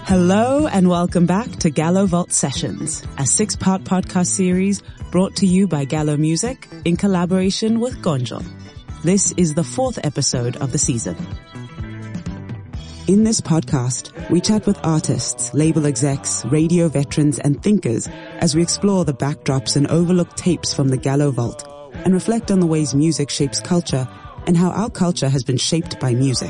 Hello and welcome back to Gallo Vault Sessions, a 6-part podcast series brought to you by Gallo Music in collaboration with Gonjo. This is the 4th episode of the season. In this podcast, we chat with artists, label execs, radio veterans and thinkers as we explore the backdrops and overlooked tapes from the Gallo Vault and reflect on the ways music shapes culture and how our culture has been shaped by music.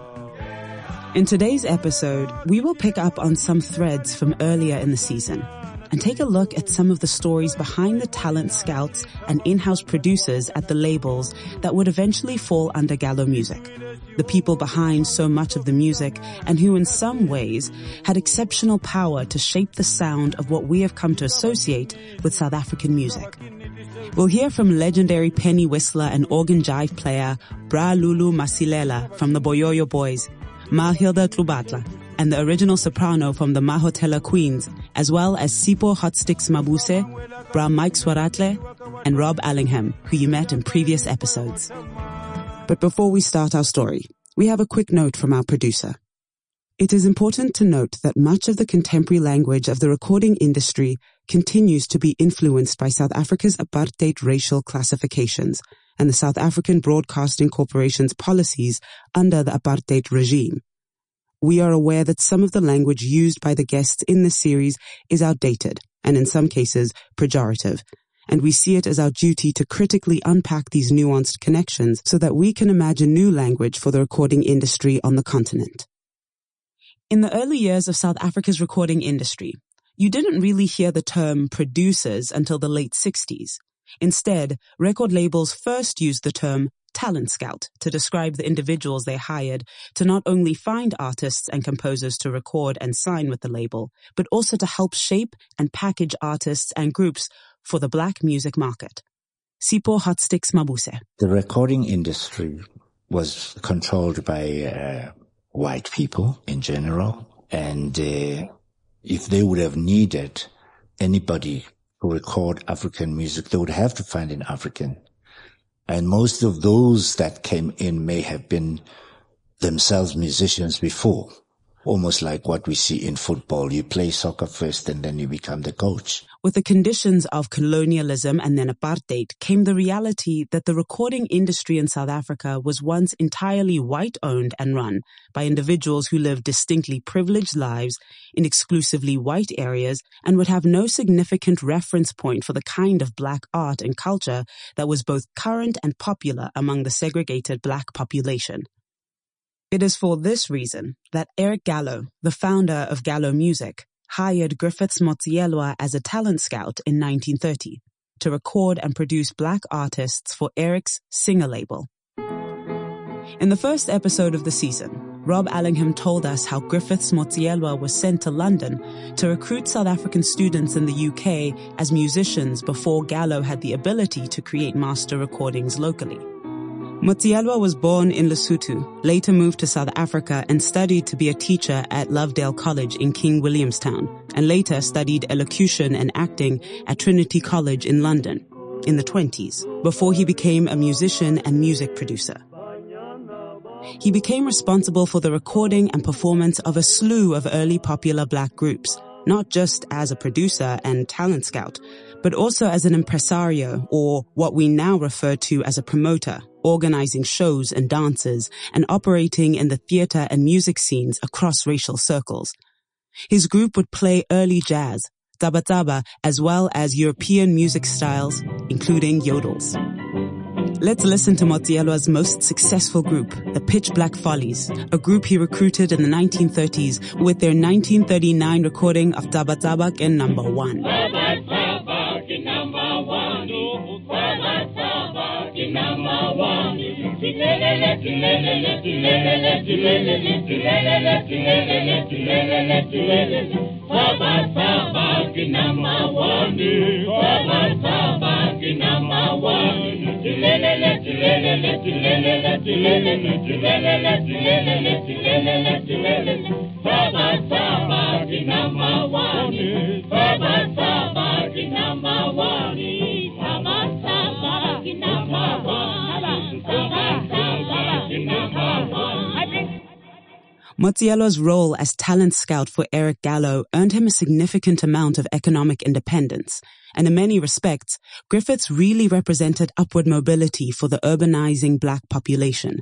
In today's episode, we will pick up on some threads from earlier in the season and take a look at some of the stories behind the talent scouts and in-house producers at the labels that would eventually fall under Gallo Music, the people behind so much of the music and who in some ways had exceptional power to shape the sound of what we have come to associate with South African music. We'll hear from legendary penny whistler and organ jive player Bra Lulu Masilela from the Boyoyo Boys, Mahilda Tlubatla, and the original soprano from the Mahotela Queens, as well as Sipho Hotsticks Mabuse, Bra Mike Swaratle, and Rob Allingham, who you met in previous episodes. But before we start our story, we have a quick note from our producer. It is important to note that much of the contemporary language of the recording industry continues to be influenced by South Africa's apartheid racial classifications and the South African Broadcasting Corporation's policies under the apartheid regime. We are aware that some of the language used by the guests in this series is outdated and in some cases pejorative, and we see it as our duty to critically unpack these nuanced connections so that we can imagine new language for the recording industry on the continent. In the early years of South Africa's recording industry, you didn't really hear the term producers until the late 60s. Instead, record labels first used the term talent scout to describe the individuals they hired to not only find artists and composers to record and sign with the label, but also to help shape and package artists and groups for the black music market. Sipho Hotsticks Mabuse. The recording industry was controlled by white people in general, and if they would have needed anybody to record African music, they would have to find an African. And most of those that came in may have been themselves musicians before, almost like what we see in football. You play soccer first and then you become the coach. With the conditions of colonialism and then apartheid came the reality that the recording industry in South Africa was once entirely white-owned and run by individuals who lived distinctly privileged lives in exclusively white areas and would have no significant reference point for the kind of black art and culture that was both current and popular among the segregated black population. It is for this reason that Eric Gallo, the founder of Gallo Music, hired Griffiths Motsielwa as a talent scout in 1930 to record and produce black artists for Eric's Singer label. In the first episode of the season, Rob Allingham told us how Griffiths Motsielwa was sent to London to recruit South African students in the UK as musicians before Gallo had the ability to create master recordings locally. Motsielwa was born in Lesotho, later moved to South Africa and studied to be a teacher at Lovedale College in King Williamstown, and later studied elocution and acting at Trinity College in London in the 20s, before he became a musician and music producer. He became responsible for the recording and performance of a slew of early popular black groups, not just as a producer and talent scout, but also as an impresario, or what we now refer to as a promoter, organizing shows and dances and operating in the theater and music scenes across racial circles. His group would play early jazz, taba, as well as European music styles, including yodels. Let's listen to Motsielwa's most successful group, the Pitch Black Follies, a group he recruited in the 1930s with their 1939 recording of Taba Ke Number 1. Motielo's role as talent scout for Eric Gallo earned him a significant amount of economic independence, and in many respects, Griffiths really represented upward mobility for the urbanizing black population.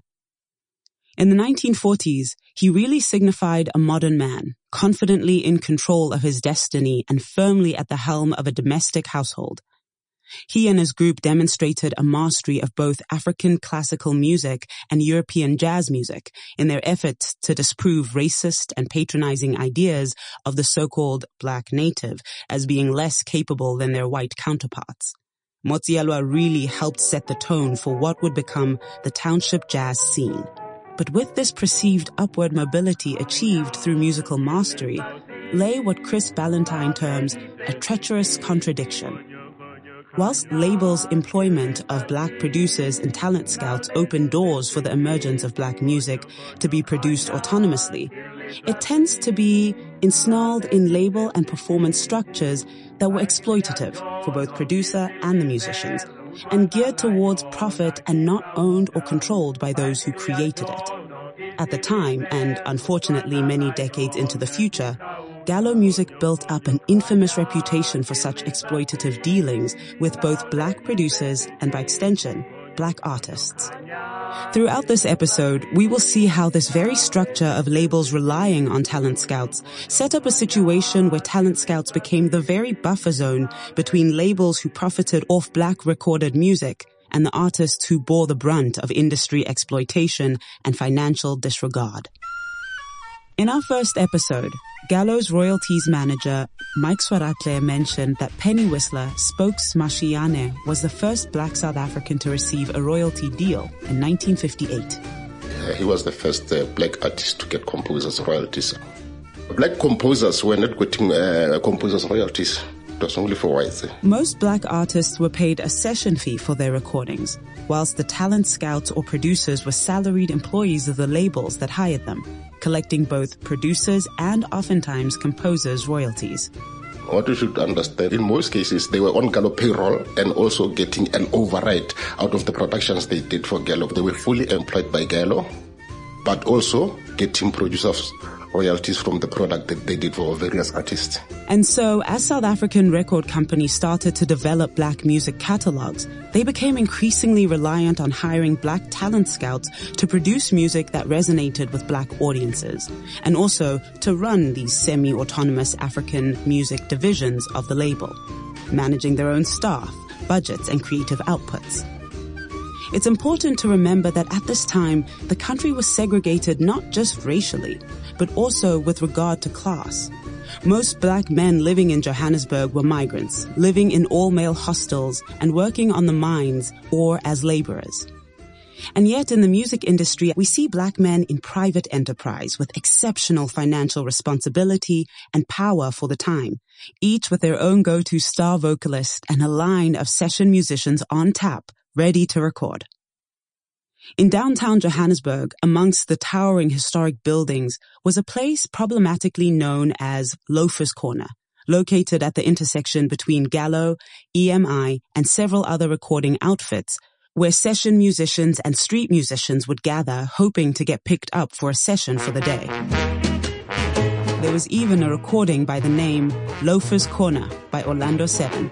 In the 1940s, he really signified a modern man, confidently in control of his destiny and firmly at the helm of a domestic household. He and his group demonstrated a mastery of both African classical music and European jazz music in their efforts to disprove racist and patronizing ideas of the so-called black native as being less capable than their white counterparts. Motsielwa really helped set the tone for what would become the township jazz scene. But with this perceived upward mobility achieved through musical mastery, lay what Chris Ballantyne terms a treacherous contradiction. Whilst labels' employment of black producers and talent scouts opened doors for the emergence of black music to be produced autonomously, it tends to be ensnarled in label and performance structures that were exploitative for both producer and the musicians, and geared towards profit and not owned or controlled by those who created it. At the time, and unfortunately many decades into the future, Gallo music built up an infamous reputation for such exploitative dealings with both black producers and, by extension, black artists. Throughout this episode, we will see how this very structure of labels relying on talent scouts set up a situation where talent scouts became the very buffer zone between labels who profited off black recorded music and the artists who bore the brunt of industry exploitation and financial disregard. In our first episode, Gallo's royalties manager, Mike Swaratle, mentioned that Penny Whistler, Spokes Mashiane, was the first black South African to receive a royalty deal in 1958. He was the first black artist to get composers' royalties. Black composers were not getting composers' royalties. It was only for whites. Most black artists were paid a session fee for their recordings, whilst the talent scouts or producers were salaried employees of the labels that hired them, collecting both producers and oftentimes composers' royalties. What you should understand, in most cases, they were on Gallo payroll and also getting an override out of the productions they did for Gallo. They were fully employed by Gallo, but also getting producers' royalties from the product that they did for various artists. And so, as South African record companies started to develop black music catalogs, they became increasingly reliant on hiring black talent scouts to produce music that resonated with black audiences, and also to run these semi-autonomous African music divisions of the label, managing their own staff, budgets, and creative outputs. It's important to remember that at this time, the country was segregated not just racially, but also with regard to class. Most black men living in Johannesburg were migrants, living in all-male hostels and working on the mines or as laborers. And yet in the music industry, we see black men in private enterprise with exceptional financial responsibility and power for the time, each with their own go-to star vocalist and a line of session musicians on tap, ready to record. In downtown Johannesburg, amongst the towering historic buildings, was a place problematically known as Loafers Corner, located at the intersection between Gallo, EMI, and several other recording outfits, where session musicians and street musicians would gather, hoping to get picked up for a session for the day. There was even a recording by the name Loafers Corner by Orlando 7.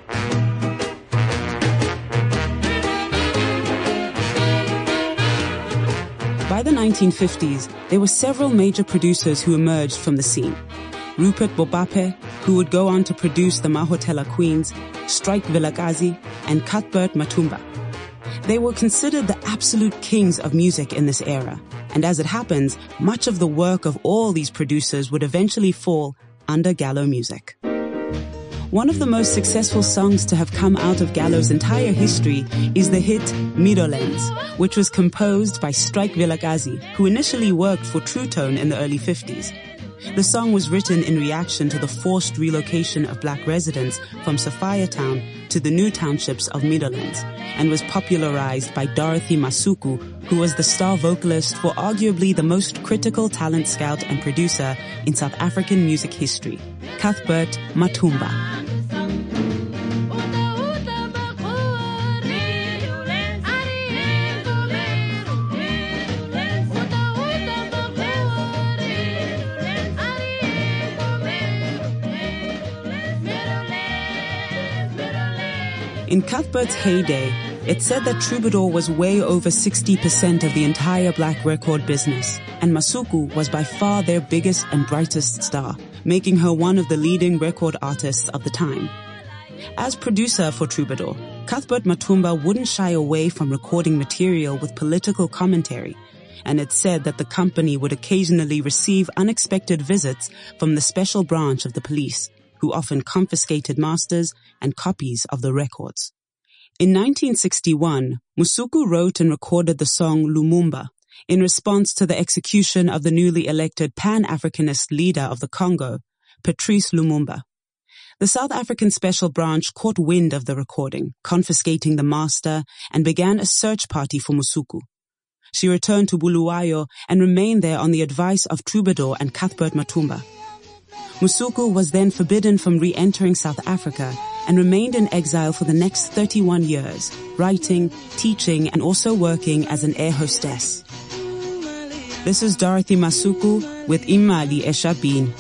By the 1950s, there were several major producers who emerged from the scene. Rupert Bopape, who would go on to produce the Mahotela Queens, Strike Vilakazi, and Cuthbert Matumba. They were considered the absolute kings of music in this era, and as it happens, much of the work of all these producers would eventually fall under Gallo music. One of the most successful songs to have come out of Gallo's entire history is the hit Middlelands, which was composed by Strike Vilakazi, who initially worked for True Tone in the early 50s. The song was written in reaction to the forced relocation of black residents from Sophiatown to the new townships of Middlelands, and was popularized by Dorothy Masuku, who was the star vocalist for arguably the most critical talent scout and producer in South African music history, Cuthbert Matumba. In Cuthbert's heyday, it's said that Troubadour was way over 60% of the entire black record business, and Masuku was by far their biggest and brightest star, making her one of the leading record artists of the time. As producer for Troubadour, Cuthbert Matumba wouldn't shy away from recording material with political commentary, and it's said that the company would occasionally receive unexpected visits from the special branch of the police, who often confiscated masters and copies of the records. In 1961, Masuku wrote and recorded the song Lumumba in response to the execution of the newly elected Pan-Africanist leader of the Congo, Patrice Lumumba. The South African Special Branch caught wind of the recording, confiscating the master, and began a search party for Masuku. She returned to Bulawayo and remained there on the advice of Troubadour and Cuthbert Matumba. Masuku was then forbidden from re-entering South Africa and remained in exile for the next 31 years, writing, teaching, and also working as an air hostess. This is Dorothy Masuku with Imali Eshabin.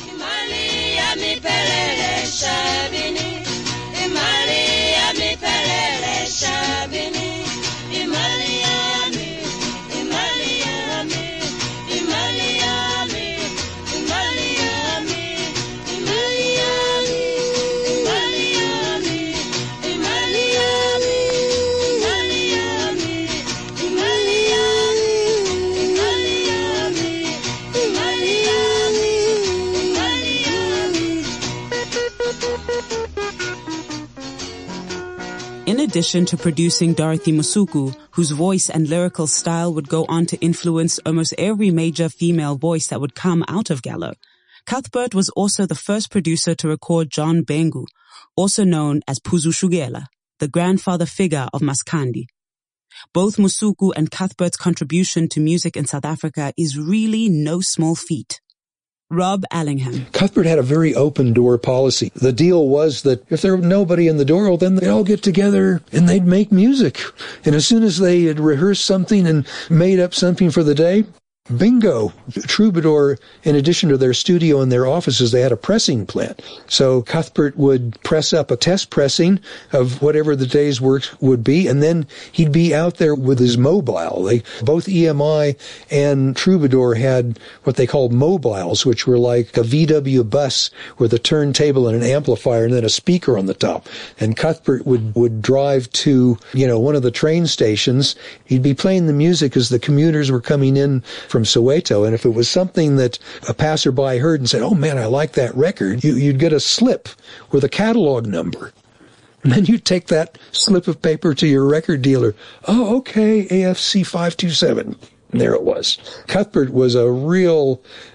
In addition to producing Dorothy Masuku, whose voice and lyrical style would go on to influence almost every major female voice that would come out of Gallo, Cuthbert was also the first producer to record John Bengu, also known as Puzu Shugela, the grandfather figure of Maskandi. Both Masuku and Cuthbert's contribution to music in South Africa is really no small feat. Rob Allingham. Cuthbert had a very open door policy. The deal was that if there was nobody in the door, well, then they'd all get together and they'd make music. And as soon as they had rehearsed something and made up something for the day, bingo. Troubadour, in addition to their studio and their offices, they had a pressing plant. So Cuthbert would press up a test pressing of whatever the day's work would be, and then he'd be out there with his mobile. Both EMI and Troubadour had what they called mobiles, which were like a VW bus with a turntable and an amplifier and then a speaker on the top. And Cuthbert would drive to, one of the train stations. He'd be playing the music as the commuters were coming in from Soweto, and if it was something that a passerby heard and said, "Oh man, I like that record," you'd get a slip with a catalog number. And then you'd take that slip of paper to your record dealer. "Oh, okay, AFC 527. And there it was. Cuthbert was a real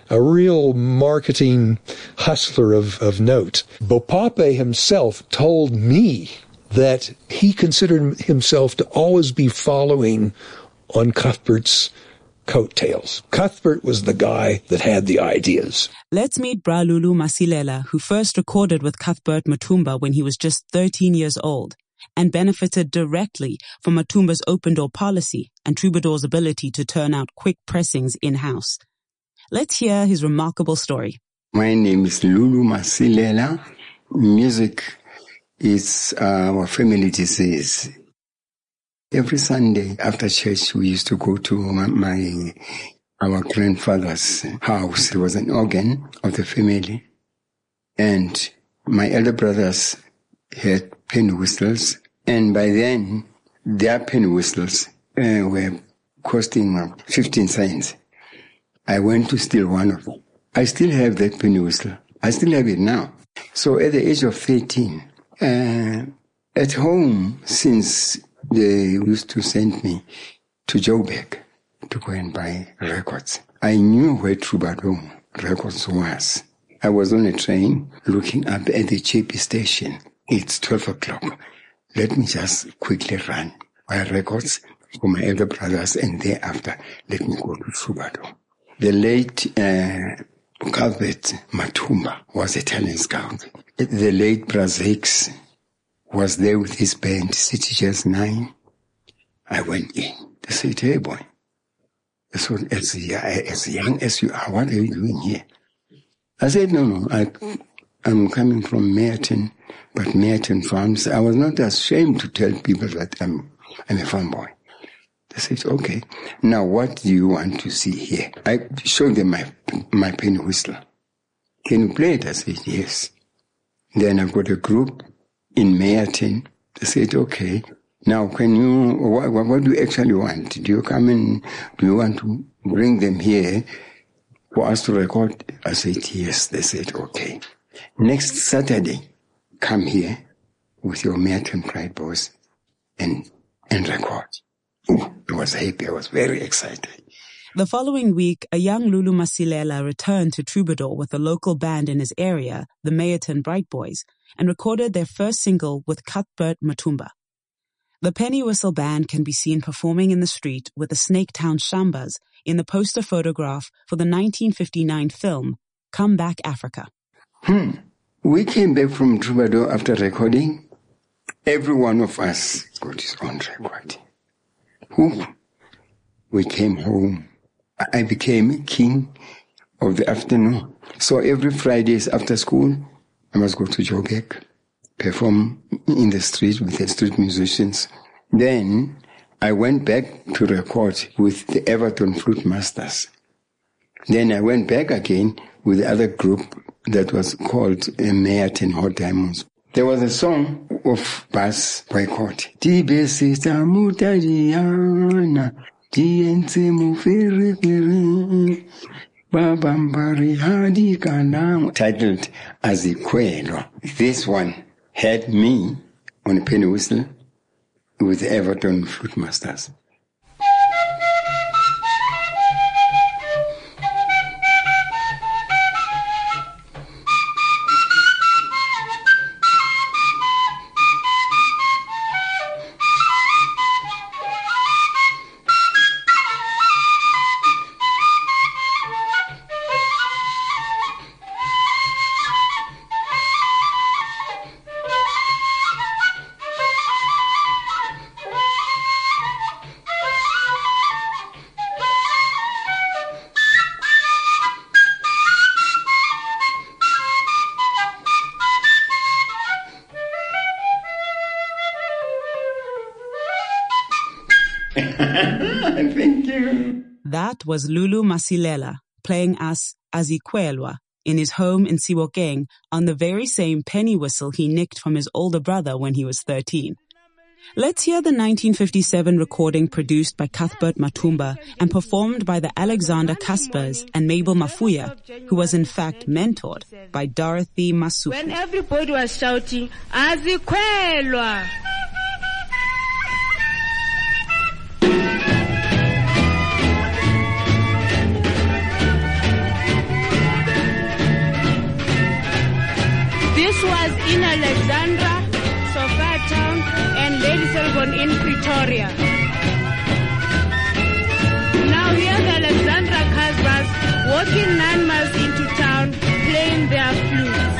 marketing hustler of note. Bopape himself told me that he considered himself to always be following on Cuthbert's coattails. Cuthbert was the guy that had the ideas. Let's meet Bra Lulu Masilela, who first recorded with Cuthbert Matumba when he was just 13 years old and benefited directly from Matumba's open door policy and Troubadour's ability to turn out quick pressings in-house. Let's hear his remarkable story. My name is Lulu Masilela. Music is our family disease. Every Sunday after church, we used to go to our grandfather's house. There was an organ of the family. And my elder brothers had penny whistles. And by then, their penny whistles were costing 15 cents. I went to steal one of them. I still have that penny whistle. I still have it now. So at the age of 13, at home, since they used to send me to Joburg to go and buy records, I knew where Troubadour Records was. I was on a train looking up at the JP station. It's 12 o'clock. Let me just quickly run buy records for my elder brothers, and thereafter let me go to Troubadour. The late Cuthbert Matumba was a talent scout. The late Brazix was there with his band, City Jazz 9. I went in. They said, "Hey boy, so as young as you are, what are you doing here?" I said, no, I'm coming from Meyerton, but Meyerton Farms. I was not ashamed to tell people that I'm a farm boy. They said, okay, now what do you want to see here? I showed them my penny whistle. Can you play it? I said, yes. Then I've got a group in Meyerton. They said, okay, now can you, what do you actually want? Do you come in, do you want to bring them here for us to record? I said, yes. They said, okay. Next Saturday, come here with your Meyerton Pride boys and record. Ooh, I was happy. I was very excited. The following week, a young Lulu Masilela returned to Troubadour with a local band in his area, the Meyerton Bright Boys, and recorded their first single with Cuthbert Matumba. The Penny Whistle Band can be seen performing in the street with the Snaketown Shambas in the poster photograph for the 1959 film, Come Back Africa. We came back from Troubadour after recording. Every one of us got his own record. We came home. I became king of the afternoon. So every Fridays after school, I must go to Joburg, perform in the street with the street musicians. Then I went back to record with the Everton Flute Masters. Then I went back again with the other group that was called Meyerton Hot Diamonds. There was a song of Bass Boycott. Titled Azikwelwa. This one had me on a penny whistle with the Everton Flute Masters. Thank you. That was Lulu Masilela playing us Azikwelwa in his home in Sebokeng on the very same penny whistle he nicked from his older brother when he was 13. Let's hear the 1957 recording produced by Cuthbert Matumba and performed by the Alexander Caspers and Mabel Mafuya, who was in fact mentored by Dorothy Masuku. When everybody was shouting, Azikwelwa! This was in Alexandra, Sophiatown, and Lady Selborne in Pretoria. Now here the Alexandra Casbahs walking 9 miles into town playing their flutes.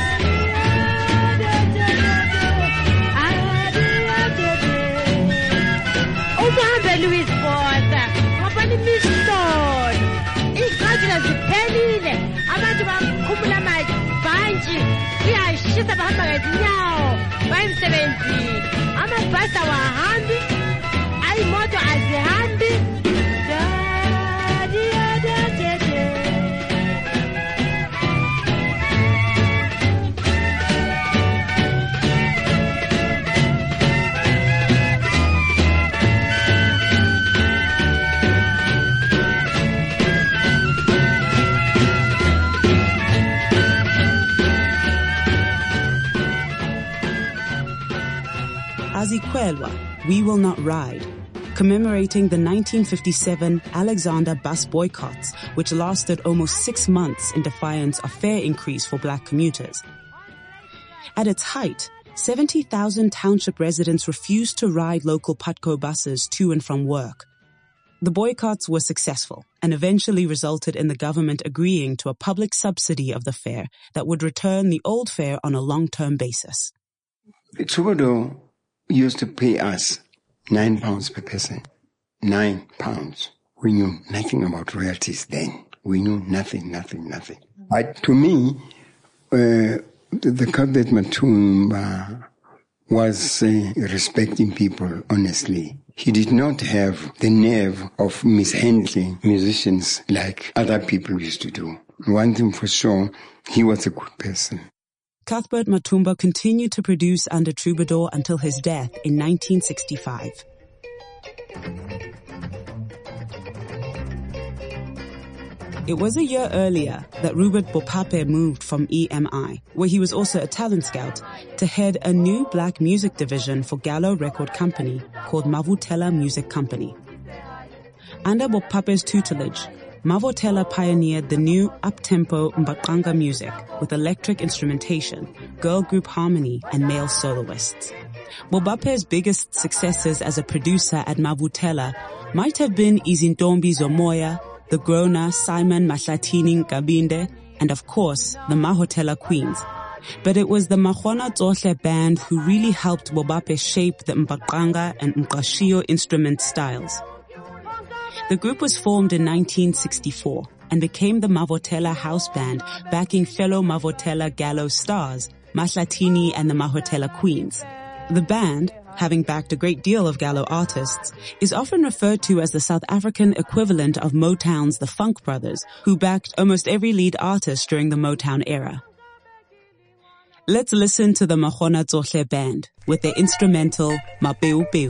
Louis Porta, Company Miston, Igajina Penile, Amatuba Kumula Mai, Banji, Tia Shita Bahama now, 570. I'm a Basta Handi, I moto as the Handi. Azikwelwa, We Will Not Ride, commemorating the 1957 Alexander bus boycotts, which lasted almost 6 months in defiance of fare increase for black commuters. At its height, 70,000 township residents refused to ride local Patco buses to and from work. The boycotts were successful and eventually resulted in the government agreeing to a public subsidy of the fare that would return the old fare on a long-term basis. Troubadour used to pay us £9 per person. £9. We knew nothing about royalties then. We knew nothing. But to me, The Cuthbert Matumba was respecting people, honestly. He did not have the nerve of mishandling musicians like other people used to do. One thing for sure, he was a good person. Cuthbert Matumba continued to produce under Troubadour until his death in 1965. It was a year earlier that Rupert Bopape moved from EMI, where he was also a talent scout, to head a new black music division for Gallo Record Company called Mavutela Music Company. Under Bopape's tutelage, Mavutela pioneered the new up-tempo Mbaqanga music with electric instrumentation, girl group harmony, and male soloists. Bopape's biggest successes as a producer at Mavutela might have been Izintombi Zomoya, the Grona, Simon Mahlatini Kabinde, and of course, the Mahotela Queens. But it was the Mahona Tsohle band who really helped Bopape shape the Mbaqanga and Mqashio instrument styles. The group was formed in 1964 and became the Mavotela house band, backing fellow Mavotela Gallo stars, Mahlatini and the Mahotela Queens. The band, having backed a great deal of Gallo artists, is often referred to as the South African equivalent of Motown's The Funk Brothers, who backed almost every lead artist during the Motown era. Let's listen to the Mahona Tsohle band with their instrumental Mapeu Peu.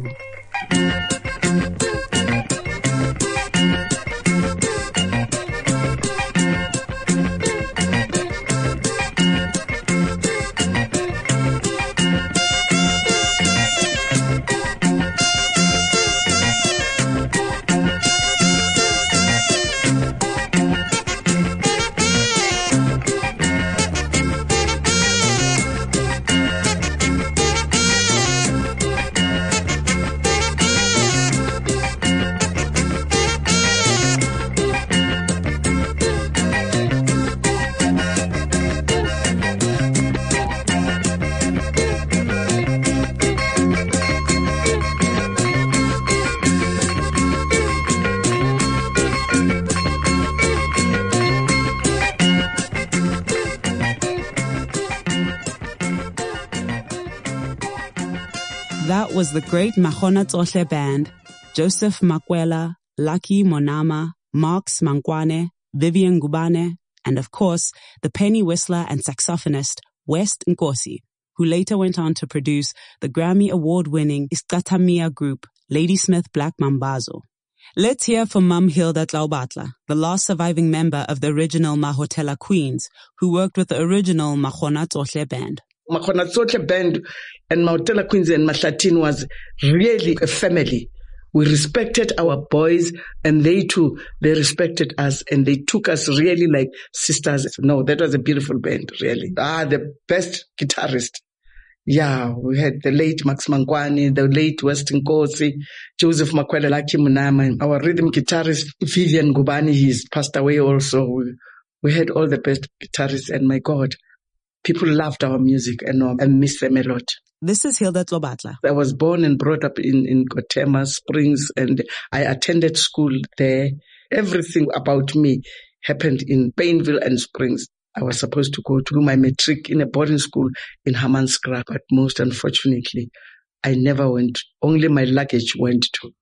That was the great Mahona Tsohle band, Joseph Makwela, Lucky Monama, Marx Mankwane, Vivian Gubane, and of course, the penny whistler and saxophonist West Nkosi, who later went on to produce the Grammy Award-winning Iskatamia group, Ladysmith Black Mambazo. Let's hear from Mam Hilda Tlaubatla, the last surviving member of the original Mahotela Queens, who worked with the original Mahona Tsohle band. Mahona Tsohle band and Mahotela Queens and Mahlatini was really a family. We respected our boys and they too, they respected us and they took us really like sisters. No, that was a beautiful band, really. The best guitarist. Yeah, we had the late Max Mankwane, the late West Nkosi, Joseph Makwela, Lucky Monama, our rhythm guitarist, Vivian Gubane, he's passed away also. We had all the best guitarists and my God, people loved our music and I miss them a lot. This is Hilda Tlaubatla. I was born and brought up in Kotema Springs and I attended school there. Everything about me happened in Painville and Springs. I was supposed to go to do my matric in a boarding school in Hammanskraal, but most unfortunately, I never went. Only my luggage went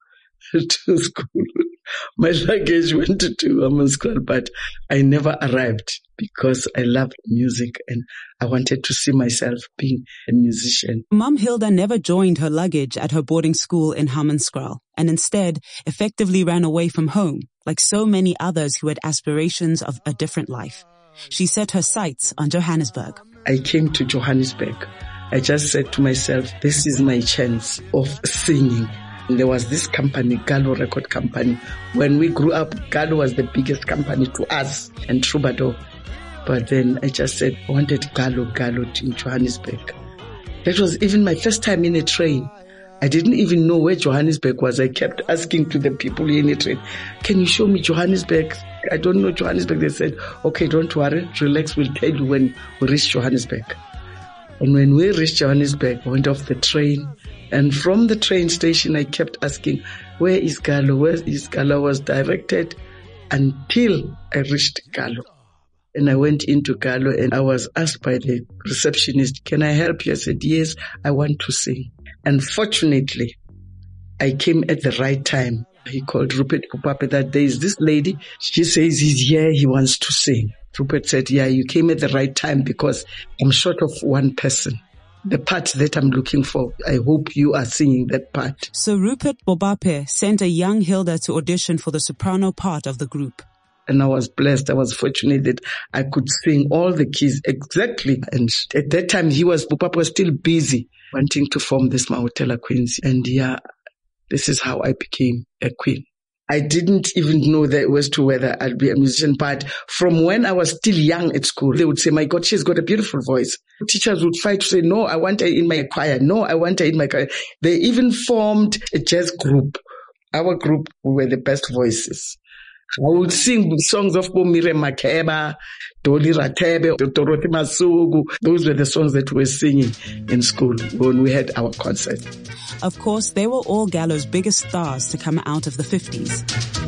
to school. My luggage went to Hammanskraal, but I never arrived because I loved music and I wanted to see myself being a musician. Mum Hilda never joined her luggage at her boarding school in Hammanskraal and instead effectively ran away from home, like so many others who had aspirations of a different life. She set her sights on Johannesburg. I came to Johannesburg. I just said to myself, this is my chance of singing. And there was this company, Gallo Record Company. When we grew up, Gallo was the biggest company to us and Troubadour. But then I just said, I wanted Gallo in Johannesburg. That was even my first time in a train. I didn't even know where Johannesburg was. I kept asking to the people in the train, can you show me Johannesburg? I don't know Johannesburg. They said, okay, don't worry, relax, we'll tell you when we reach Johannesburg. And when we reached Johannesburg, I went off the train. And from the train station, I kept asking, where is Gallo? Where is Gallo? I was directed until I reached Gallo. And I went into Gallo and I was asked by the receptionist, can I help you? I said, yes, I want to sing. And fortunately, I came at the right time. He called Rupert Bopape that there is this lady. She says he's here. He wants to sing. Rupert said, yeah, you came at the right time because I'm short of one person. The part that I'm looking for, I hope you are singing that part. So Rupert Bopape sent a young Hilda to audition for the soprano part of the group. And I was blessed. I was fortunate that I could sing all the keys exactly. And at that time, Bopape was still busy wanting to form this Mahotella Queens. And yeah, this is how I became a queen. I didn't even know that as to whether I'd be a musician, but from when I was still young at school, they would say, my God, she's got a beautiful voice. Teachers would fight to say, no, I want her in my choir. No, I want her in my choir. They even formed a jazz group. Our group, we were the best voices. I would sing songs of Bomire Makeba, Dolly Ratebe, Dorothy Masugu. Those were the songs that we were singing in school when we had our concert. Of course, they were all Gallo's biggest stars to come out of the 50s.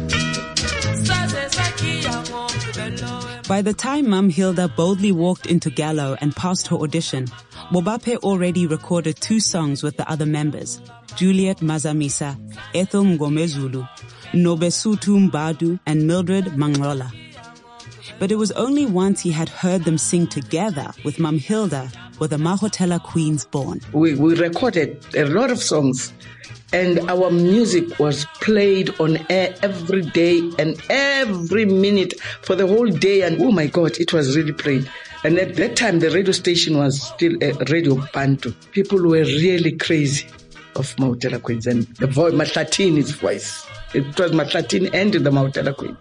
By the time Mam Hilda boldly walked into Gallo and passed her audition, Bopape already recorded 2 songs with the other members, Juliet Mazamisa, Ethel Ngomezulu, Nobesutu Mbadu, and Mildred Mangrola. But it was only once he had heard them sing together with Mam Hilda were the Mahotella Queens born. We recorded a lot of songs, and our music was played on air every day and every minute for the whole day. And oh my God, it was really played. And at that time, the radio station was still a Radio Bantu. People were really crazy of Mahotella Queens and the voice, Mahlatini's voice. It was Mahlatini and the Mahotella Queen.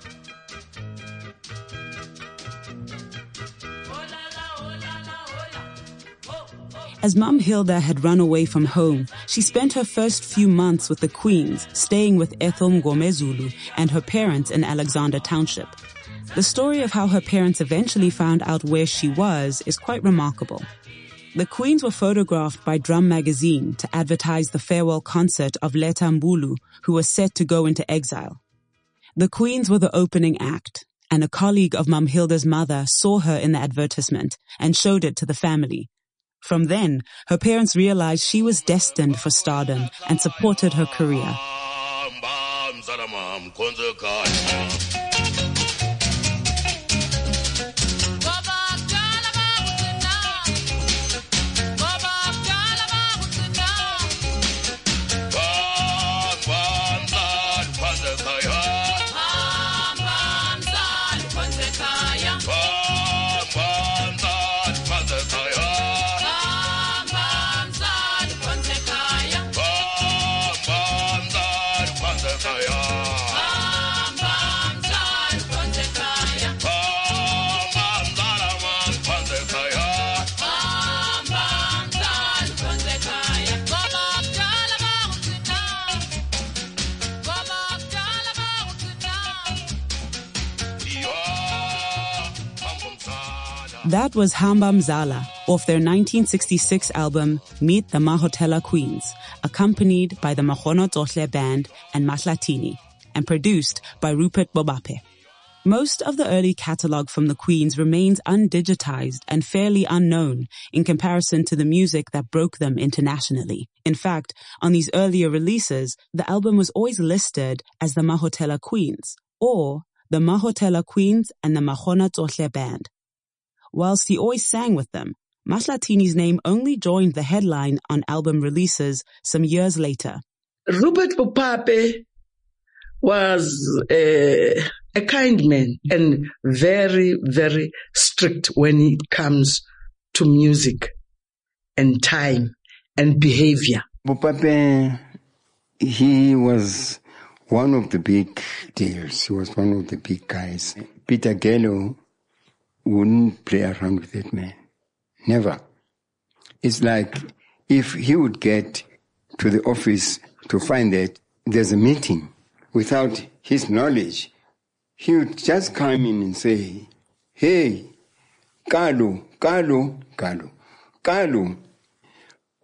As Mam Hilda had run away from home, she spent her first few months with the Queens, staying with Ethel Ngomezulu and her parents in Alexander Township. The story of how her parents eventually found out where she was is quite remarkable. The Queens were photographed by Drum Magazine to advertise the farewell concert of Letta Mbulu, who was set to go into exile. The Queens were the opening act, and a colleague of Mam Hilda's mother saw her in the advertisement and showed it to the family. From then, her parents realized she was destined for stardom and supported her career. That was Hamba Mzala off their 1966 album Meet the Mahotella Queens, accompanied by the Makgono Tsohle Band and Mahlatini, and produced by Rupert Bopape. Most of the early catalog from the Queens remains undigitized and fairly unknown in comparison to the music that broke them internationally. In fact, on these earlier releases, the album was always listed as the Mahotella Queens, or the Mahotella Queens and the Makgono Tsohle Band. Whilst he always sang with them, Mahlatini's name only joined the headline on album releases some years later. Rupert Bopape was a kind man and very, very strict when it comes to music and time and behavior. Bopape, he was one of the big deals. He was one of the big guys. Peter Gallo wouldn't play around with that man. Never. It's like if he would get to the office to find that there's a meeting without his knowledge, he would just come in and say, hey, Kalu,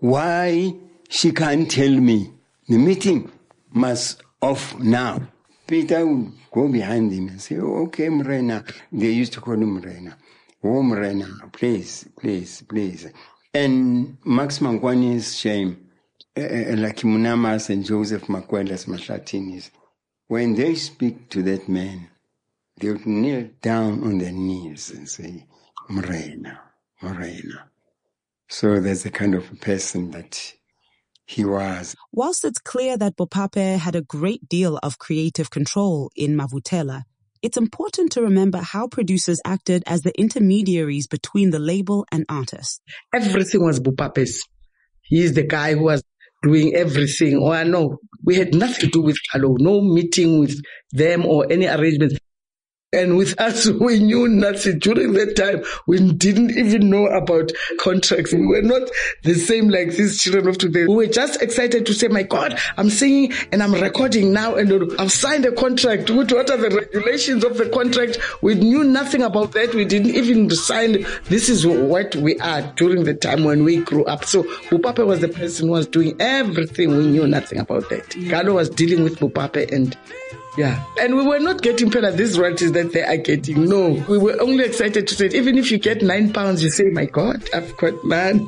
why she can't tell me? The meeting must off now. Peter would go behind him and say, okay, Mrena. They used to call him Mrena. Oh, Mrena, please, please, please. And Max Mangwani's shame, like Munamas and Joseph Makwenda's Mahlatinis, when they speak to that man, they would kneel down on their knees and say, Mrena, Mrena. So that's the kind of person that he was. Whilst it's clear that Bopape had a great deal of creative control in Mavutela, it's important to remember how producers acted as the intermediaries between the label and artists. Everything was Bopape's. He is the guy who was doing everything. Oh, no, we had nothing to do with Gallo, no meeting with them or any arrangements. And with us, we knew nothing. During that time, we didn't even know about contracts. We were not the same like these children of today. We were just excited to say, my God, I'm singing and I'm recording now and I've signed a contract. What are the regulations of the contract? We knew nothing about that. We didn't even sign. This is what we are during the time when we grew up. So Bopape was the person who was doing everything. We knew nothing about that. Gallo was dealing with Bopape and yeah. And we were not getting paid at these royalties that they are getting. No. We were only excited to say, even if you get £9, you say, my God, I've got man.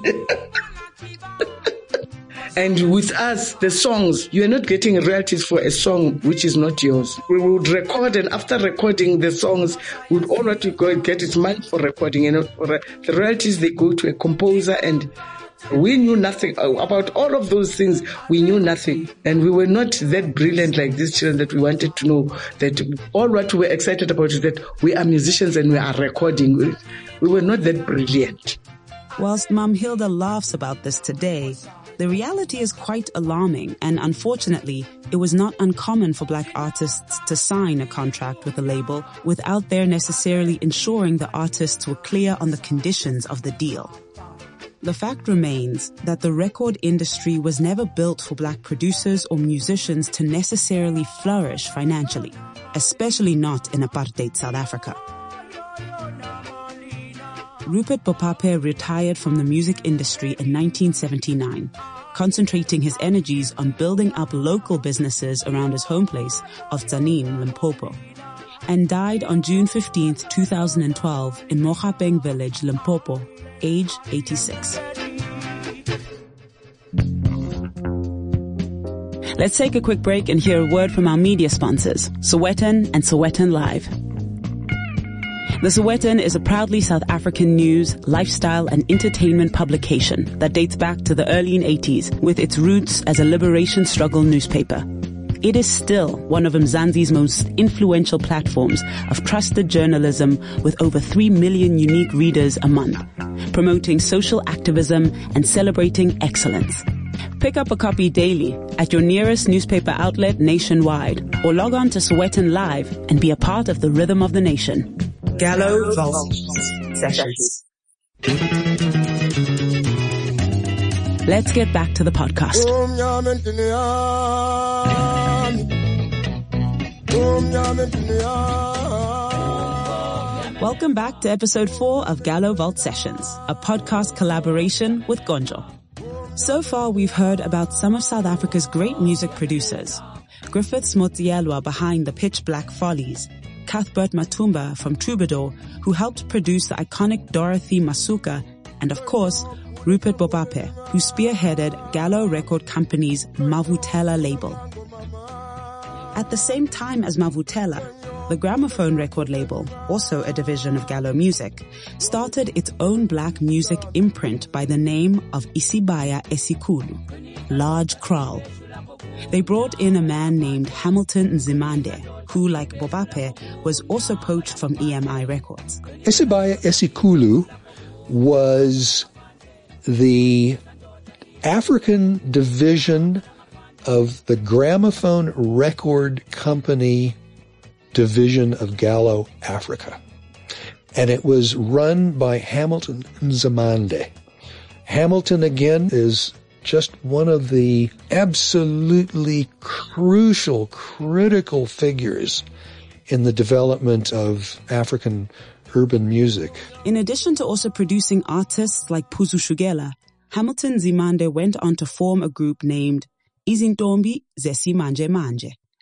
And with us, the songs, you are not getting royalties for a song which is not yours. We would record, and after recording the songs, we would all want to go and get it money for recording. And for the royalties, they go to a composer, and we knew nothing about all of those things. We knew nothing. And we were not that brilliant like these children that we wanted to know that all what we were excited about is that we are musicians and we are recording. We were not that brilliant. Whilst Mum Hilda laughs about this today, the reality is quite alarming, and unfortunately, it was not uncommon for black artists to sign a contract with a label without their necessarily ensuring the artists were clear on the conditions of the deal. The fact remains that the record industry was never built for black producers or musicians to necessarily flourish financially, especially not in apartheid South Africa. Rupert Bopape retired from the music industry in 1979, concentrating his energies on building up local businesses around his home place of Tzaneen, Limpopo, and died on June 15, 2012 in Mogapeng village, Limpopo, age 86. Let's take a quick break and hear a word from our media sponsors, Sowetan and Sowetan Live. The Sowetan is a proudly South African news, lifestyle and entertainment publication that dates back to the early 80s with its roots as a liberation struggle newspaper. It is still one of Mzansi's most influential platforms of trusted journalism with over 3 million unique readers a month, promoting social activism and celebrating excellence. Pick up a copy daily at your nearest newspaper outlet nationwide or log on to Sowetan Live and be a part of the rhythm of the nation. Gallo Vault Sessions. Let's get back to the podcast. Welcome back to episode 4 of Gallo Vault Sessions, a podcast collaboration with Gonjo. So far, we've heard about some of South Africa's great music producers. Griffiths Motsielwa behind the Pitch Black Follies, Cuthbert Matumba from Troubadour, who helped produce the iconic Dorothy Masuka, and of course, Rupert Bopape, who spearheaded Gallo Record Company's Mavutela label. At the same time as Mavutela, the Gramophone record label, also a division of Gallo Music, started its own black music imprint by the name of Isibaya Esikulu, Large Kraal. They brought in a man named Hamilton Nzimande, who, like Bopape, was also poached from EMI Records. Isibaya Esikulu was the African division of the Gramophone Record Company division of Gallo Africa. And it was run by Hamilton Nzimande. Hamilton, again, is just one of the absolutely crucial, critical figures in the development of African urban music. In addition to also producing artists like Puzu Shugela, Hamilton Nzimande went on to form a group named Izintombi Zesimanje Manje,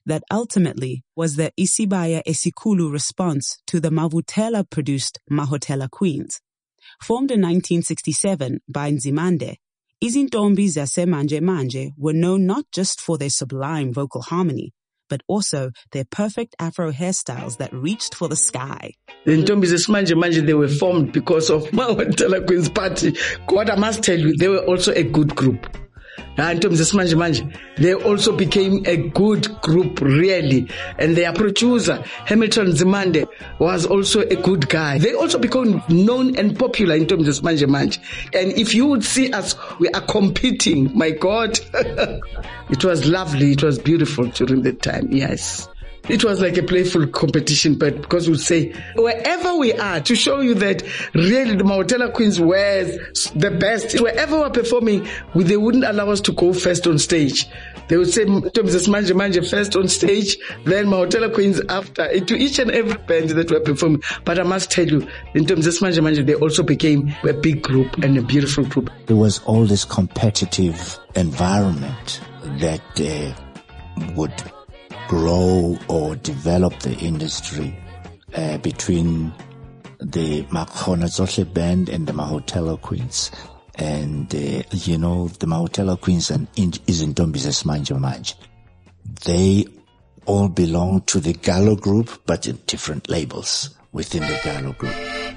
that ultimately was the Isibaya Esikhulu response to the Mavutela-produced Mahotela Queens. Formed in 1967 by Nzimande, Izintombi Zasemanje Manje were known not just for their sublime vocal harmony, but also their perfect Afro hairstyles that reached for the sky. The Ntombi Zasemanje Manje, they were formed because of Mahotela Queens Party. What I must tell you, they were also a good group. And Ntombi Zasemanje Manje, they also became a good group, really. And their producer, Hamilton Nzimande, was also a good guy. They also became known and popular in Ntombi Zasemanje Manje. And if you would see us, we are competing. My God. It was lovely. It was beautiful during that time. Yes. It was like a playful competition, but because we say, wherever we are, to show you that really the Mahotela Queens were the best. Wherever we're performing, they wouldn't allow us to go first on stage. They would say, Ntombi Zasemanje Manje first on stage, then Mahotela Queens after, to each and every band that we're performing. But I must tell you, in Ntombi Zasemanje Manje, they also became a big group and a beautiful group. There was all this competitive environment that would grow or develop the industry between the Makgona Tsohle band and the Mahotela Queens. And, the Mahotela Queens and Izintombi Zasemanje Manje, they all belong to the Gallo group, but in different labels within the Gallo group.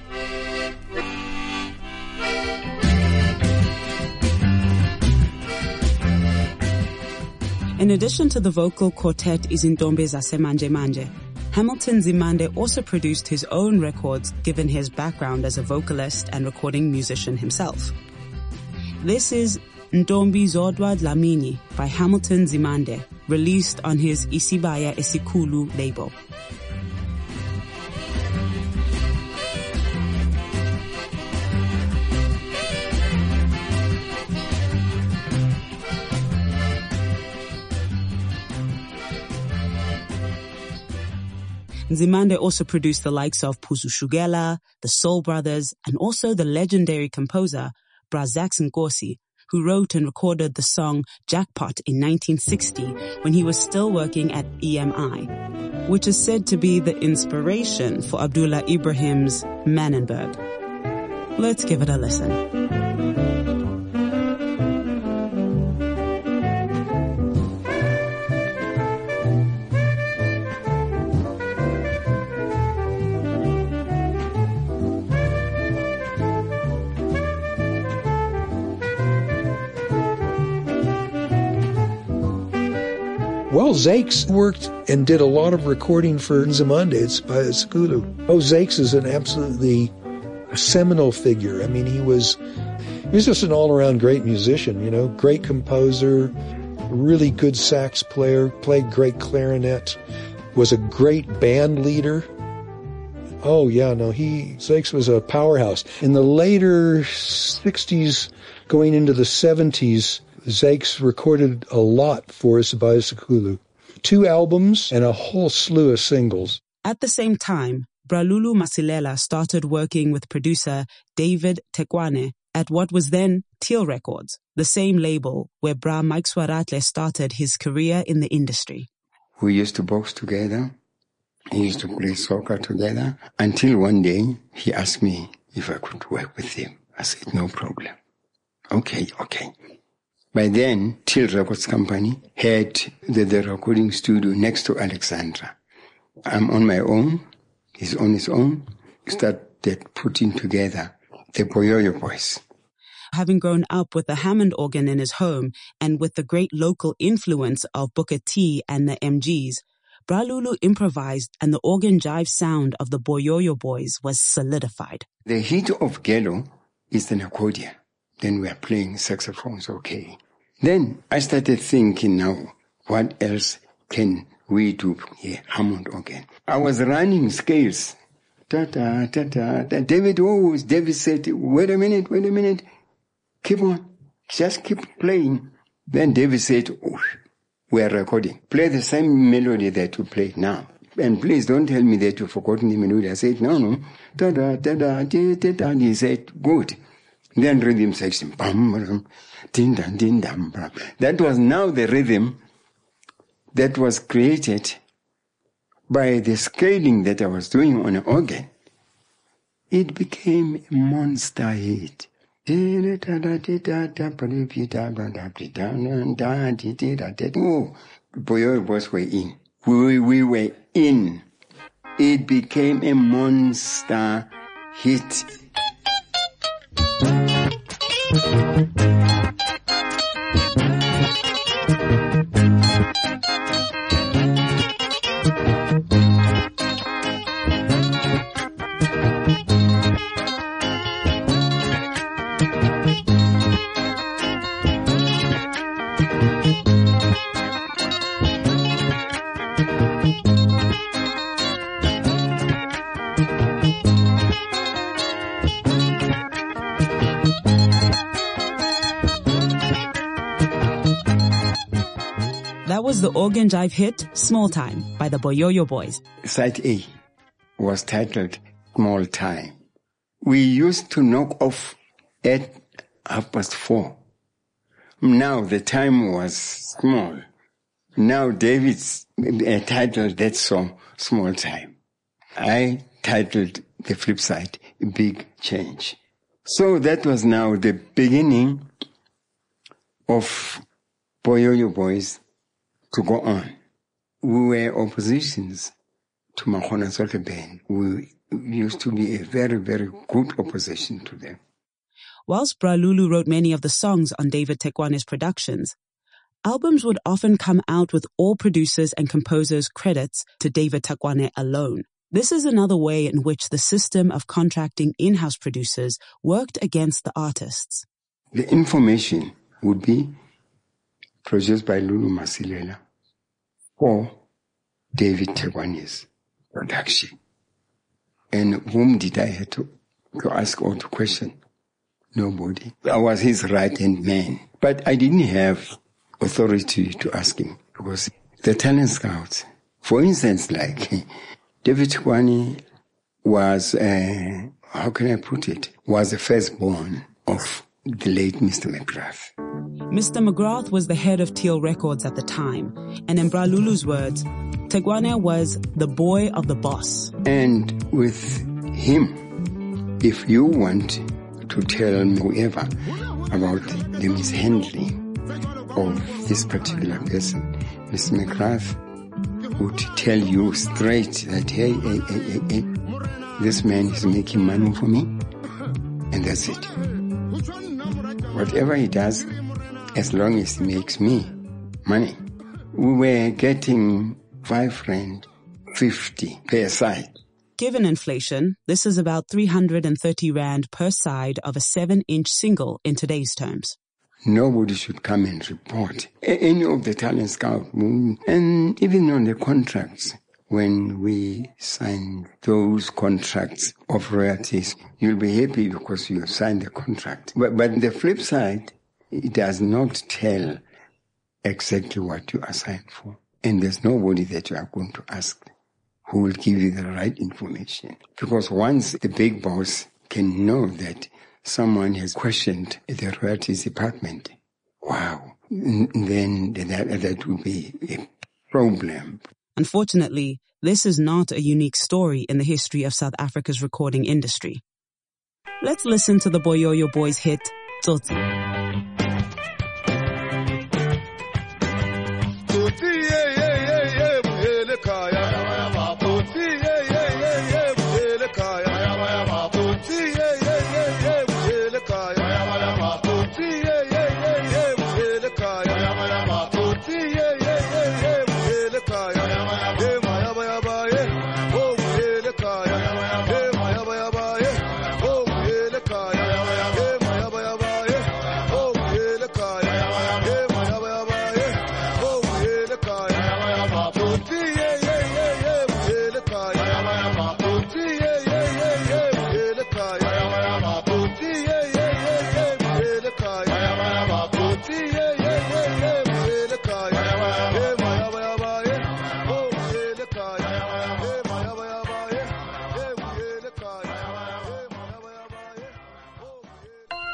In addition to the vocal quartet Izintombi Zasemanje Manje, Hamilton Nzimande also produced his own records given his background as a vocalist and recording musician himself. This is Ntombi Zodwa Dlamini by Hamilton Nzimande, released on his Isibaya Esikhulu label. Nzimande also produced the likes of Phuzu Shugela, the Soul Brothers, and also the legendary composer Bra Zax Nkosi, who wrote and recorded the song Jackpot in 1960 when he was still working at EMI, which is said to be the inspiration for Abdullah Ibrahim's Manenberg. Let's give it a listen. Well, Zakes worked and did a lot of recording for Nzimande. It's by Esikhulu. Oh, Zakes is an absolutely seminal figure. I mean, he was just an all-around great musician, great composer, really good sax player, played great clarinet, was a great band leader. Oh, yeah, no, Zakes was a powerhouse. In the later 60s, going into the 70s, Zakes recorded a lot for Isibaya Esikhulu. 2 albums and a whole slew of singles. At the same time, Bralulu Masilela started working with producer David Tekwane at what was then Teal Records, the same label where Bra Mike Swaratle started his career in the industry. We used to box together. He used to play soccer together until one day he asked me if I could work with him. I said, no problem. Okay. By then, Teal Records Company had the recording studio next to Alexandra. I'm on my own. He's on his own. Started putting together the Boyoyo Boys. Having grown up with the Hammond organ in his home and with the great local influence of Booker T and the MGs, Bralulu improvised and the organ jive sound of the Boyoyo Boys was solidified. The hit of Gallo is an accordion. Then we are playing saxophones, okay. Then I started thinking now, what else can we do here? Hammond organ. I was running scales. David said, wait a minute. Keep on. Just keep playing. Then David said, we are recording. Play the same melody that you play now. And please don't tell me that you've forgotten the melody. I said, no. He said, good. Then rhythm section. That was now the rhythm that was created by the scaling that I was doing on an organ, it became a monster hit. Oh, Boyoyo Boys were in. We were in. It became a monster hit. That was the organ jive hit, Small Time, by the Boyoyo Boys. Side A was titled Small Time. We used to knock off at 4:30. Now the time was small. Now David's titled that song Small Time. I titled the flip side Big Change. So that was now the beginning of Boyoyo Boys to go on. We were oppositions to Makgona Tsohle Band. We used to be a very, very good opposition to them. Whilst Bra Lulu wrote many of the songs on David Tekwane's productions, albums would often come out with all producers and composers' credits to David Tekwane alone. This is another way in which the system of contracting in-house producers worked against the artists. The information would be produced by Lulu Masilela for David Tekwane's production. And whom did I have to ask or to question? Nobody. I was his right-hand man. But I didn't have authority to ask him because the talent scouts, for instance, like David Tekwane was, how can I put it, was the firstborn of the late Mr. McGrath. Mr. McGrath was the head of Teal Records at the time, and in Bra Lulu's words, Tekwane was the boy of the boss. And with him, if you want to tell whoever about the mishandling of this particular person, Mr. McGrath would tell you straight that, hey, this man is making money for me, and that's it. Whatever he does, as long as he makes me money. We were getting 550 per side. Given inflation, this is about 330 Rand per side of a 7-inch single in today's terms. Nobody should come and report any of the talent scout movement. And even on the contracts, when we sign those contracts of royalties, you'll be happy because you signed the contract. But the flip side, it does not tell exactly what you are signed for. And there's nobody that you are going to ask who will give you the right information. Because once the big boss can know that someone has questioned the royalties department, wow, then that will be a problem. Unfortunately, this is not a unique story in the history of South Africa's recording industry. Let's listen to the Boyoyo Boys hit, Tsotsi.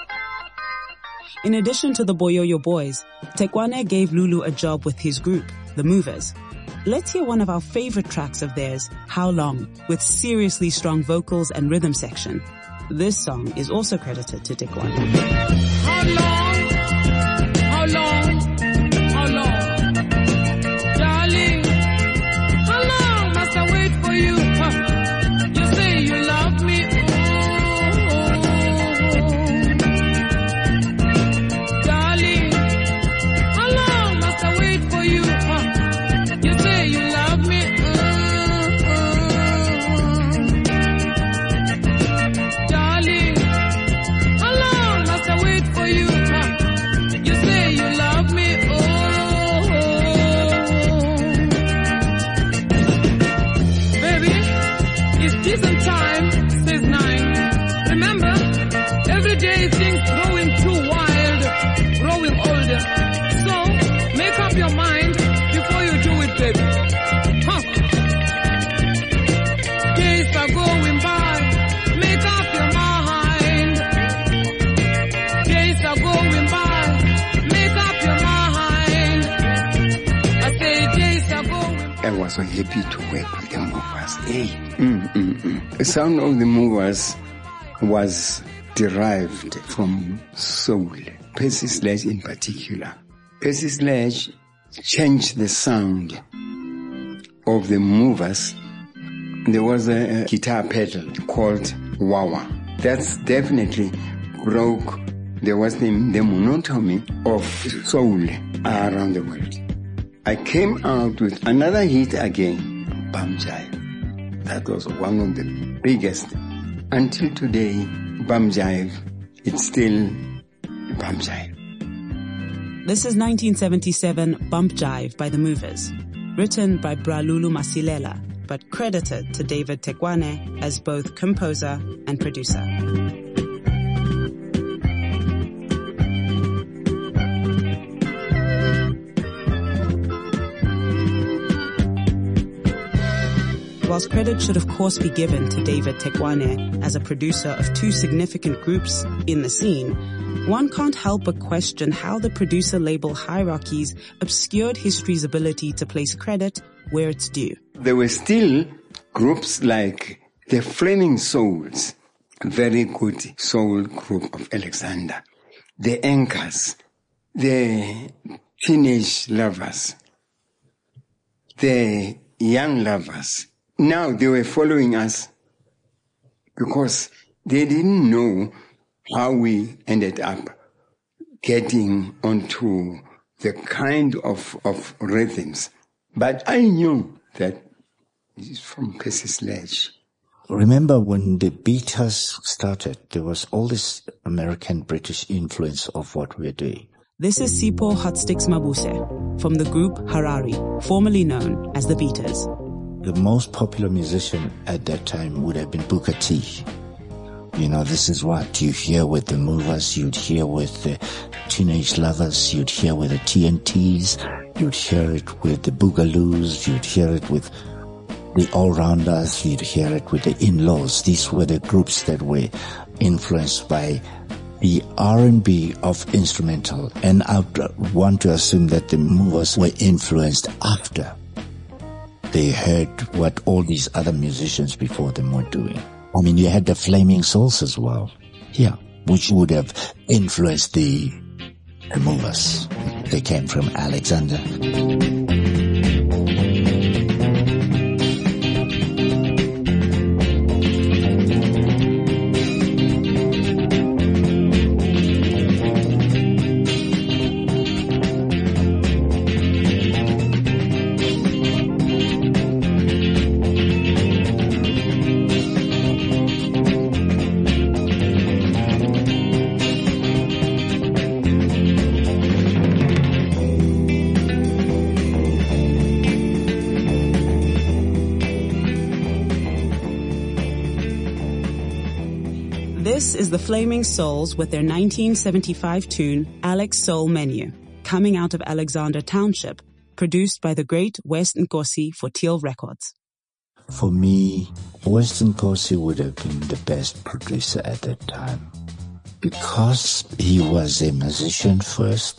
In addition to the Boyoyo Boys, Tekwane gave Lulu a job with his group, The Movers. Let's hear one of our favorite tracks of theirs, How Long, with seriously strong vocals and rhythm section. This song is also credited to Tekwane. How long? How long? How long? Darling, how long must I wait for you? You say you love me. Darling, how long must I wait for you? You say you love me. Darling, how long must I wait for you? You say you love me. Baby, it's decent time, says 9. Remember, every day things growing too wild, growing older. So, make up your mind before you do it, baby. Days are going by, make up your mind. Days are going by, make up your mind. I say days are going by. I was so happy to work with the Movers. The sound of the Movers was derived from soul. Percy Sledge in particular. Percy Sledge changed the sound of the Movers. There was a guitar pedal called wah-wah. That's definitely broke. There was the monotony of soul around the world. I came out with another hit again, Bam Jive. That was one of the biggest. Until today, Bam Jive, it's still Bam Jive. This is 1977 Bump Jive by The Movers, written by Bra-Lulu Masilela, but credited to David Tekwane as both composer and producer. Whilst credit should of course be given to David Tekwane as a producer of two significant groups in the scene, one can't help but question how the producer-label hierarchies obscured history's ability to place credit where it's due. There were still groups like the Flaming Souls, a very good soul group of Alexander, the Anchors, the Teenage Lovers, the Young Lovers. Now they were following us because they didn't know how we ended up getting onto the kind of rhythms. But I knew that it's from Percy Sledge. Remember when the Beatles started, there was all this American-British influence of what we're doing. This is Sipho Hotsticks Mabuse from the group Harari, formerly known as the Beaters. The most popular musician at that time would have been Booker T. You know, this is what you hear with the Movers, you'd hear with the Teenage Lovers, you'd hear with the TNTs, you'd hear it with the Boogaloos, you'd hear it with the All-Rounders, you'd hear it with the In-Laws. These were the groups that were influenced by the R&B of instrumental. And I want to assume that the Movers were influenced after they heard what all these other musicians before them were doing. I mean, you had the Flaming Souls as well. Yeah, which would have influenced the Movers. They came from Alexander. This is the Flaming Souls with their 1975 tune, Alex Soul Menu, coming out of Alexander Township, produced by the great West Nkosi for Teal Records. For me, West Nkosi would have been the best producer at that time. Because he was a musician first,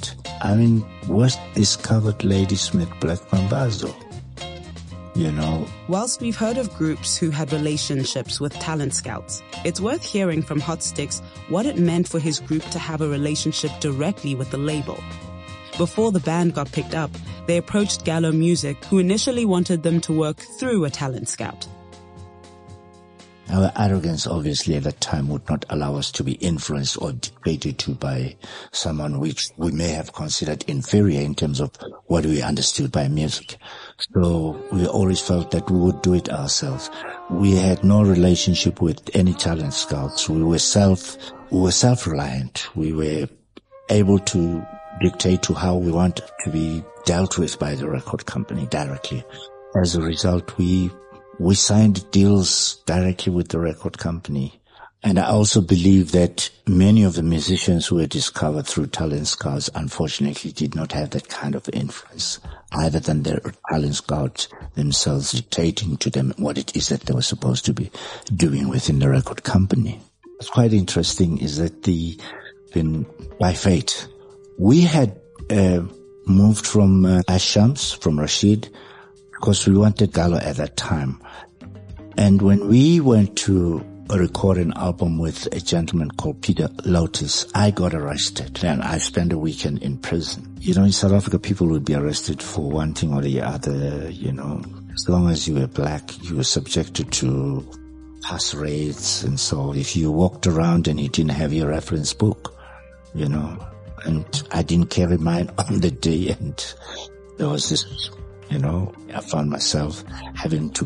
I mean, was discovered Ladysmith Black Mambazo. You know. Whilst we've heard of groups who had relationships with talent scouts, it's worth hearing from Hot Sticks what it meant for his group to have a relationship directly with the label. Before the band got picked up, they approached Gallo Music, who initially wanted them to work through a talent scout. Our arrogance, obviously, at that time would not allow us to be influenced or dictated to by someone which we may have considered inferior in terms of what we understood by music. So we always felt that we would do it ourselves. We had no relationship with any talent scouts. We were self-reliant. We were able to dictate to how we want to be dealt with by the record company directly. As a result, we signed deals directly with the record company. And I also believe that many of the musicians who were discovered through talent scouts unfortunately did not have that kind of influence, either than their talent scouts themselves dictating to them what it is that they were supposed to be doing within the record company. What's quite interesting is that by fate, we had moved from Ashams, from Rashid, because we wanted Gallo at that time. And when we went to record an album with a gentleman called Peter Lotus, I got arrested and I spent a weekend in prison. You know, in South Africa, people would be arrested for one thing or the other, you know. As long as you were black, you were subjected to pass raids. And so if you walked around and you didn't have your reference book, you know, and I didn't carry mine on the day, and there was this, you know, I found myself having to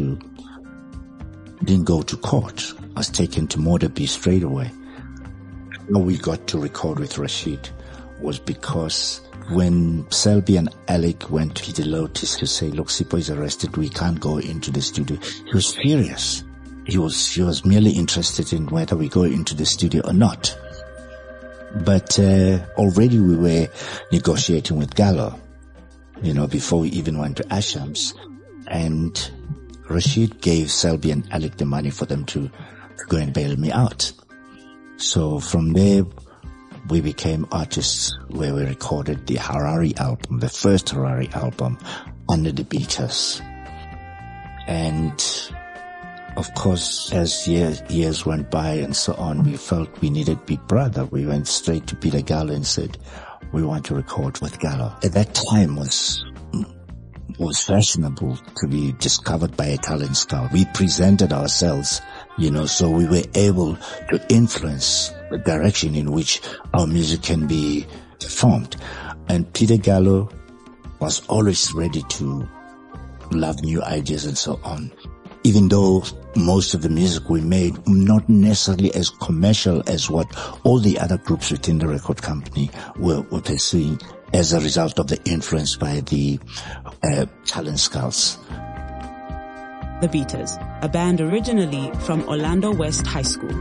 didn't go to court. I was taken to Modabi straight away. How we got to record with Rashid was because when Selby and Alec went to Peter Lotus to say, look, Sipho is arrested, we can't go into the studio, he was furious. He was merely interested in whether we go into the studio or not. But already we were negotiating with Gallo, you know, before we even went to Ashams. And Rashid gave Selby and Alec the money for them to go and bail me out. So from there, we became artists where we recorded the Harare album, the first Harare album, under the Beaters. And of course, as years went by and so on, we felt we needed Big Brother. We went straight to Peter Gallo and said, we want to record with Gallo. At that time was fashionable to be discovered by a talent scout. We presented ourselves, you know, so we were able to influence the direction in which our music can be performed. And Peter Gallo was always ready to love new ideas and so on. Even though most of the music we made not necessarily as commercial as what all the other groups within the record company were pursuing as a result of the influence by the talent scouts. The Beaters, a band originally from Orlando West High School.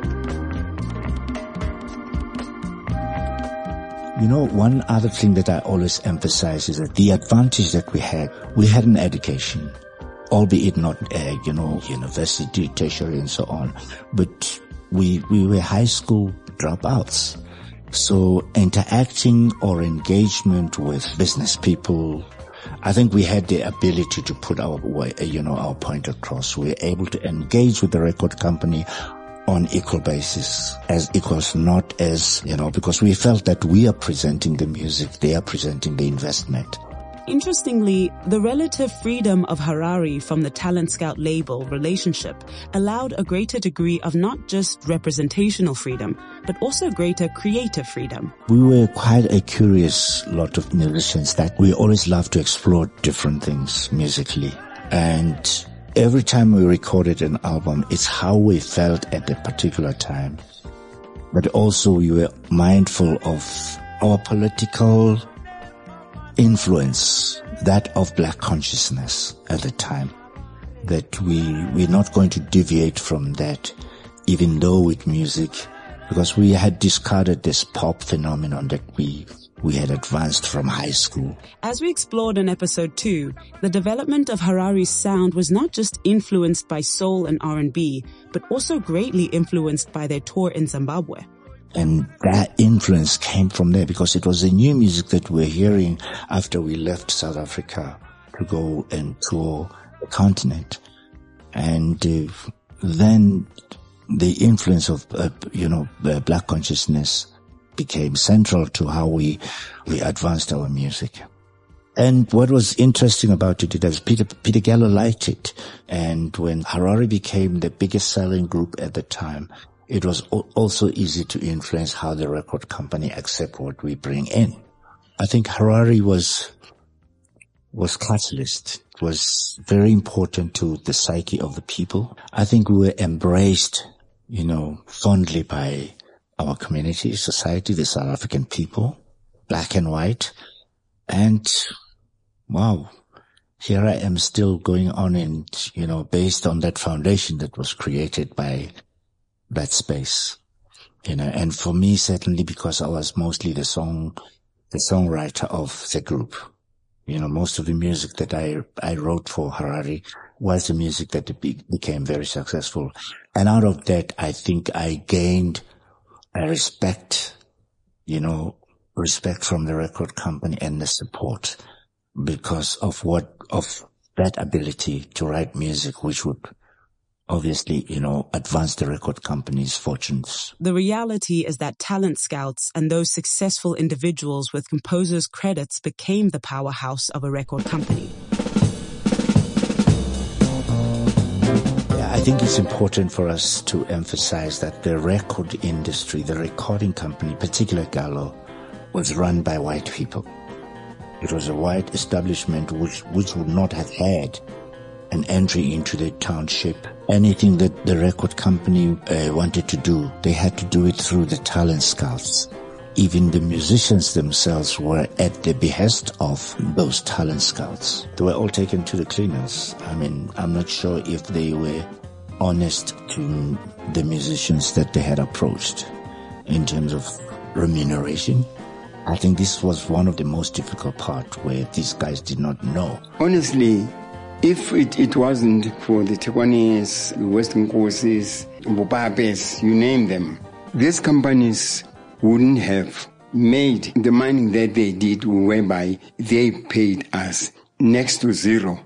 You know, one other thing that I always emphasize is that the advantage that we had an education, albeit not, university, tertiary and so on, but we were high school dropouts. So interacting or engagement with business people, I think we had the ability to put our point across. We were able to engage with the record company on equal basis, as equals, not as, because we felt that we are presenting the music, they are presenting the investment. Interestingly, the relative freedom of Harare from the Talent Scout label relationship allowed a greater degree of not just representational freedom, but also greater creative freedom. We were quite a curious lot of musicians that we always loved to explore different things musically. And every time we recorded an album, it's how we felt at a particular time. But also we were mindful of our political influence, that of black consciousness at the time, that we're not going to deviate from that, even though with music, because we had discarded this pop phenomenon that we had advanced from high school. As we explored in episode 2, the development of Harare's sound was not just influenced by soul and R&B, but also greatly influenced by their tour in Zimbabwe. And that influence came from there because it was the new music that we're hearing after we left South Africa to go and tour the continent. And then the influence of, black consciousness became central to how we advanced our music. And what was interesting about it is Peter Gallo liked it. And when Harare became the biggest selling group at the time, it was also easy to influence how the record company accept what we bring in. I think Harare was catalyst, was very important to the psyche of the people. I think we were embraced, fondly by our community, society, the South African people, black and white. And wow, here I am still going on and, based on that foundation that was created by that space, and for me, certainly because I was mostly the songwriter of the group. Most of the music that I wrote for Harare was the music that became very successful. And out of that, I think I gained a respect from the record company and the support because of that ability to write music, which would obviously, advance the record company's fortunes. The reality is that talent scouts and those successful individuals with composers' credits became the powerhouse of a record company. I think it's important for us to emphasize that the record industry, the recording company, particularly Gallo, was run by white people. It was a white establishment which would not have had an entry into the township. Anything that the record company wanted to do, they had to do it through the talent scouts. Even the musicians themselves were at the behest of those talent scouts. They were all taken to the cleaners. I'm not sure if they were honest to the musicians that they had approached in terms of remuneration. I think this was one of the most difficult parts where these guys did not know. Honestly, if it wasn't for the Tekwanis, the Western Courses, Bopapes, you name them, these companies wouldn't have made the money that they did, whereby they paid us next to zero.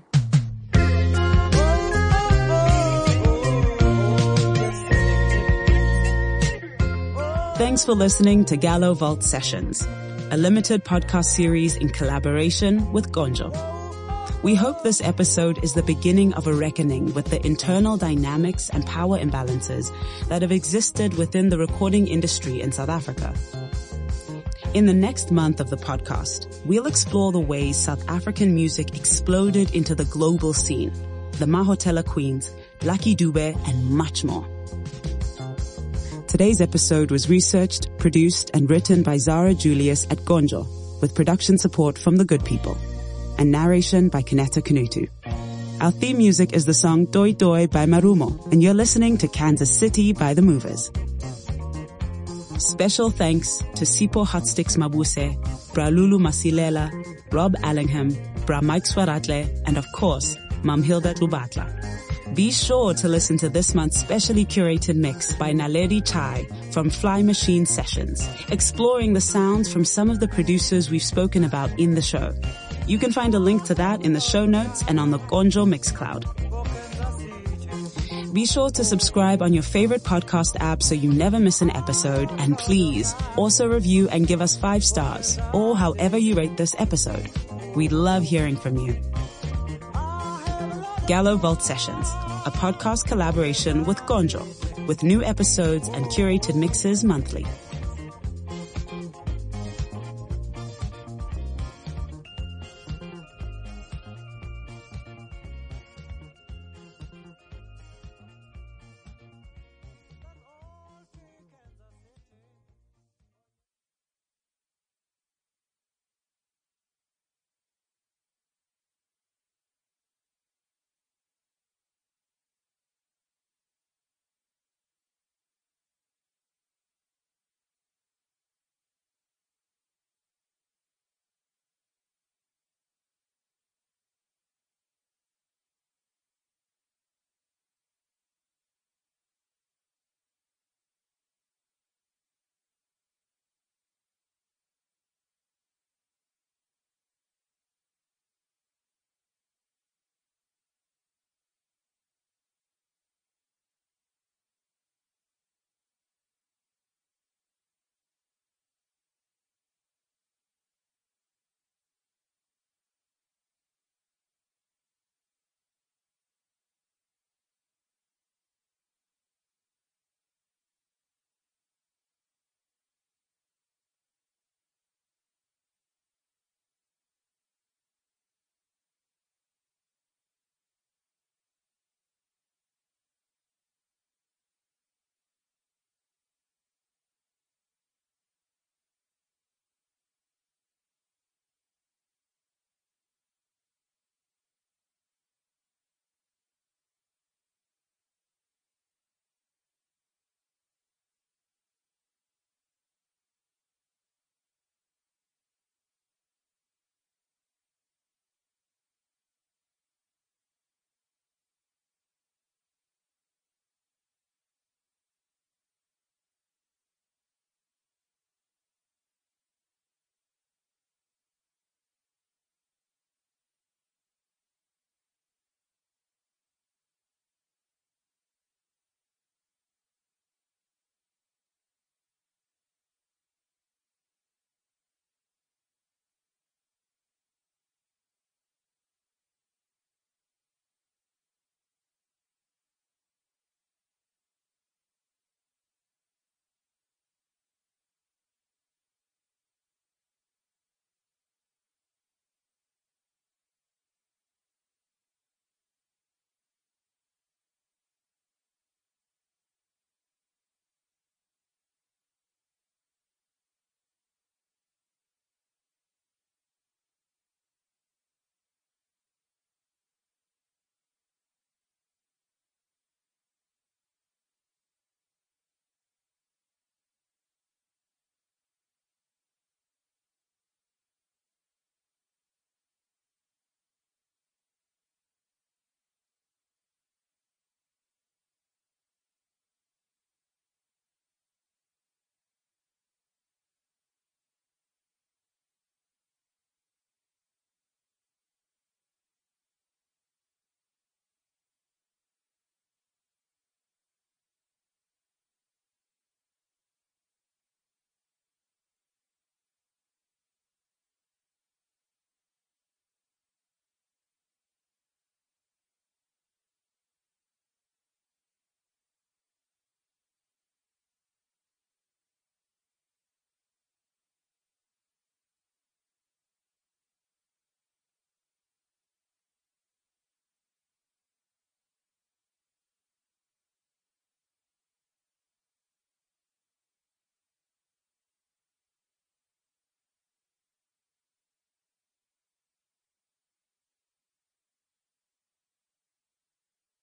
Thanks for listening to Gallo Vault Sessions, a limited podcast series in collaboration with Gonjo. We hope this episode is the beginning of a reckoning with the internal dynamics and power imbalances that have existed within the recording industry in South Africa. In the next month of the podcast, we'll explore the ways South African music exploded into the global scene, the Mahotella Queens, Lucky Dube, and much more. Today's episode was researched, produced, and written by Zara Julius at Gonjo, with production support from The Good People, and narration by Kaneta Kanutu. Our theme music is the song Doi Doi by Marumo, and you're listening to Kansas City by The Movers. Special thanks to Sipho Hotsticks Mabuse, Bra Lulu Masilela, Rob Allingham, Bra Mike Swaratle, and of course, Mam Hilda Lubatla. Be sure to listen to this month's specially curated mix by Naledi Chai from Fly Machine Sessions, exploring the sounds from some of the producers we've spoken about in the show. You can find a link to that in the show notes and on the Gonjo Mixcloud. Be sure to subscribe on your favorite podcast app so you never miss an episode, and please also review and give us 5 stars, or however you rate this episode. We'd love hearing from you. Gallo Vault Sessions, a podcast collaboration with Gonjo, with new episodes and curated mixes monthly.